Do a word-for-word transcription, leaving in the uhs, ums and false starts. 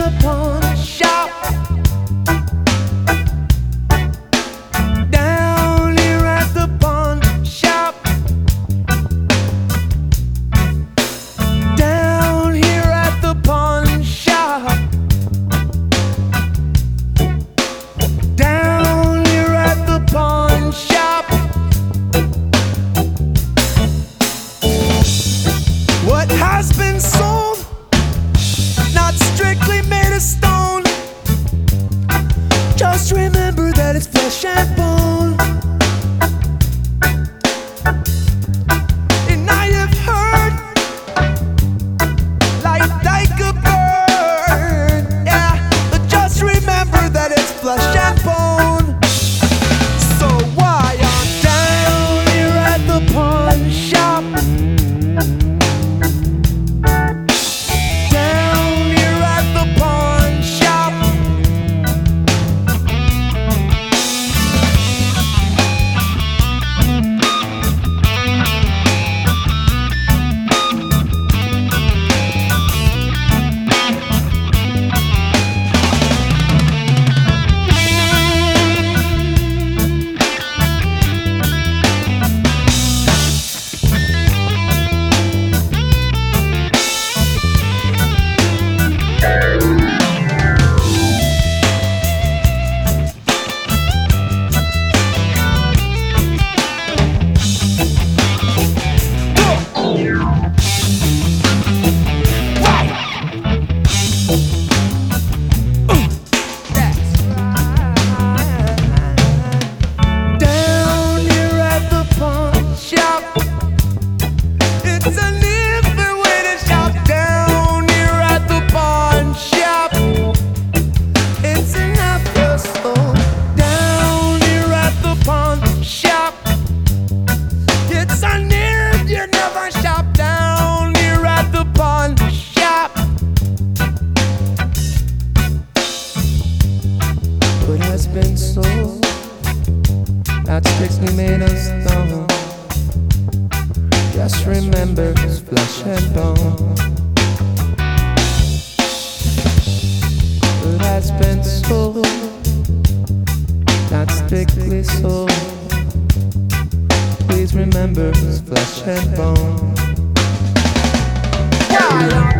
the pawn shop. Down here at the pawn shop. Down here at the pawn shop. Down here at the pawn shop. What has been sold, not strictly made of stone. Just remember that it's flesh and bone. And I have heard, like, like a bird, yeah. But just remember that it's flesh and bone. So why I'm down here at the pawn shop. What has been sold, not strictly made of stone. Just remember it's flesh and bone. What has been sold, not strictly sold. Please remember it's flesh and bone.